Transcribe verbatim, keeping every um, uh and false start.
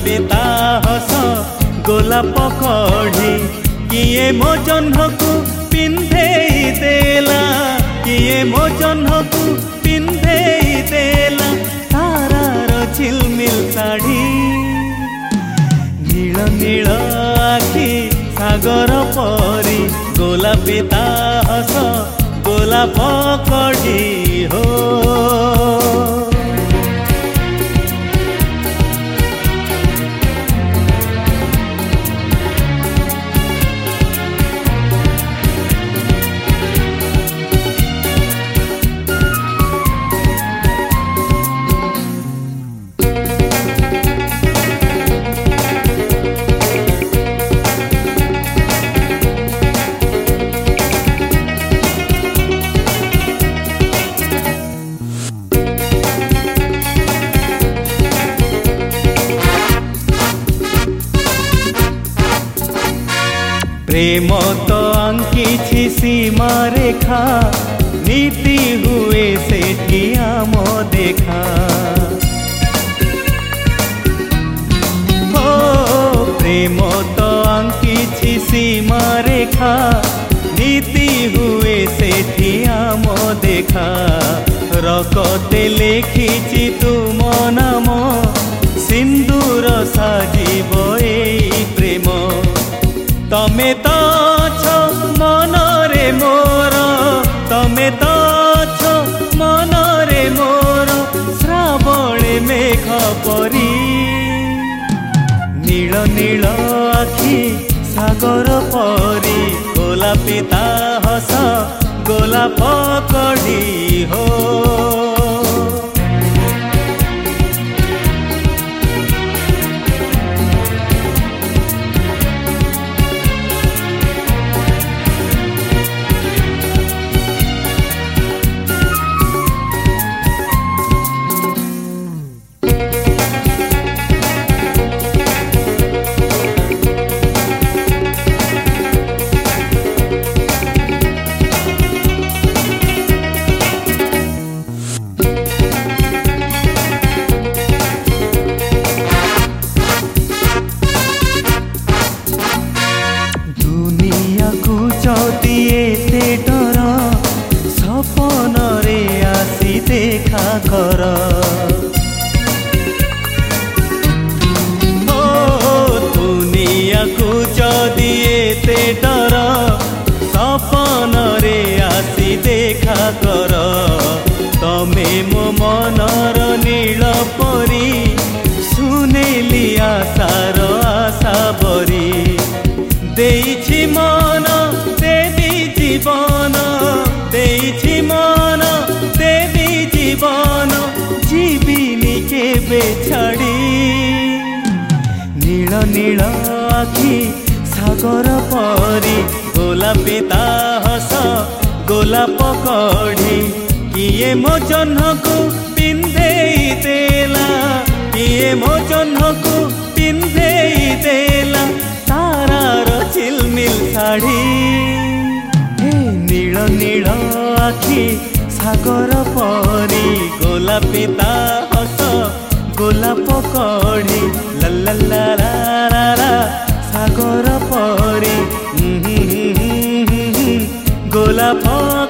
गोलापी ता हस गोलाप कढ़ी किए मो जह्न को पिंधे देला किए मो जह्न को पिंधे देला तारार झिलमिल साड़ी नील नील आखि सागर परी गोलापी ता हस गोलाप कढ़ी हो। प्रेम तो अंकिछि सीमा रेखा नीति हुए सेठी आम देखा ओ प्रेम तो अंकिछि सीमा रेखा नीति हुए सेठी आम देखा रकते लेखिछि तुम नाम सिंदूर साजिब एई प्रेम तमे तो छ मन रे मोर तमे तो छ मन रे मोर श्रावणे मेघ परी नील नील आखि सागर परी गोलापी ता हस गोलाप कढ़ी हो। एते डर सपन रे आसी देखा कर ओ दुनिया को जदि एते डर सपन रे आसी देखा कर तमे मो मनर नील परी सुनेली आशार आशा बरी देइछि मन देवी जीवन देइछि मन देवी जीवन जीविनी केबे छाड़ी नील नील आखि सागर परी गोलापी ता हस गोलाप कढ़ी किए मो जह्न को पिंधे देला किए मो जह्न को पिंधे देला तारार झिलमिल साड़ी नील नील आखि सागर परी गोलापी ता हस गोलाप कढ़ी ला ला ला ला ला सागर परी गोलाप